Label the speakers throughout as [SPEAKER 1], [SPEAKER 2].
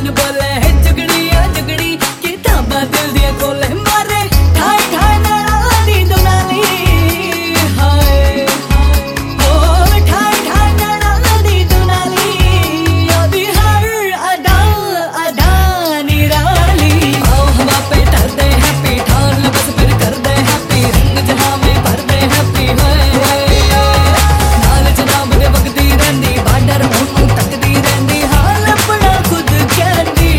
[SPEAKER 1] मन बोले है जुगड़ी आ जुगड़ी कि थाबा दिल दिया खोले मारे ठाई ठाई नाला दी दुनाली हाय ओ ठाई ठाई नाला दी दुनाली अभी हर अदा अदा निराली आओ हवा पे टरदे हैप्पी ठान बस फिर कर दे हैप्पी रंग जहां में भर दे हैप्पी नाल जनाब दे वगदी रहंदी बाडर मुंह तकदी रहंदी हाल अपना खुद कहंदी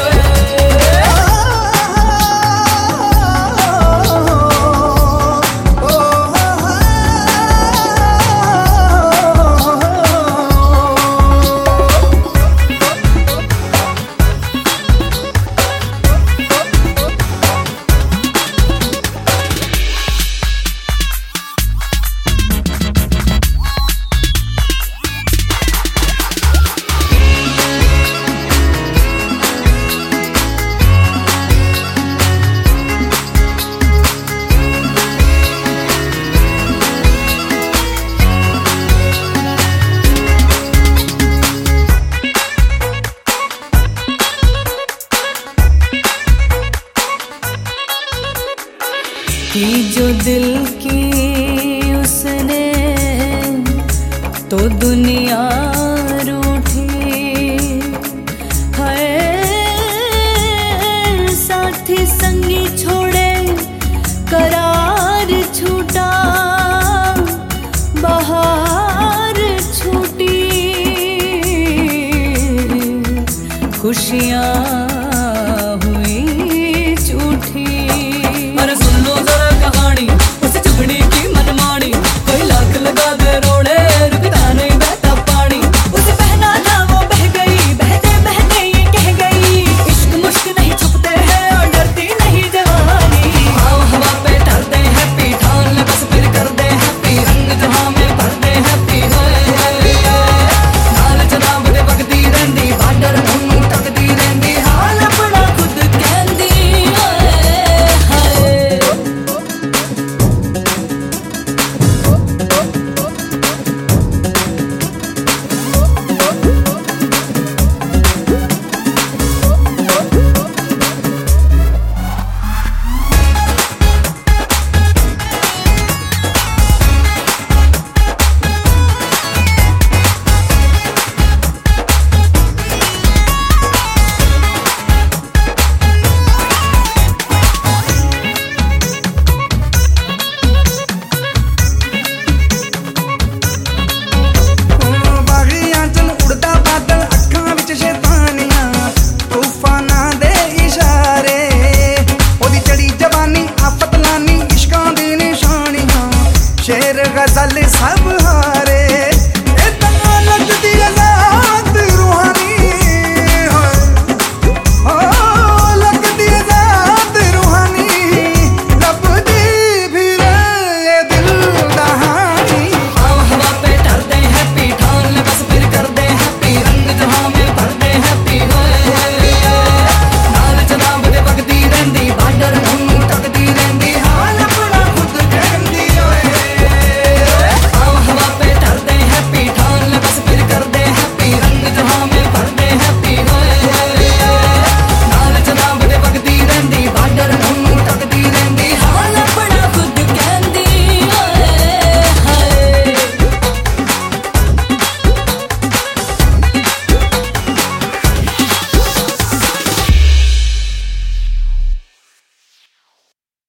[SPEAKER 1] की जो दिल की उसने तो दुनिया रूठी है साथी संगी छोड़े करार छूटा बाहर छूटी खुशियाँ हुई झूठी अरे सुन लो जरा कहानी उस झुगड़ी की मनमानी कोई लाख लगा दे रोड़े रुकता नहीं बहता पानी उसे बहना था वो बह गई बहते बहते ये कह गई इश्क मुश्क नहीं छुपते हैं और डरती नहीं जवानी आओ हवा पे टरदे हैप्पी ठान ले बस फिर कर दे हैप्पी रंग जहां में भर दे हैप्पी नाल जनाब दे वगदी रहंदी बाडर मुंह तकदी रहंदी हाल अपना खुद कहंदी
[SPEAKER 2] शेर गजल सब हारे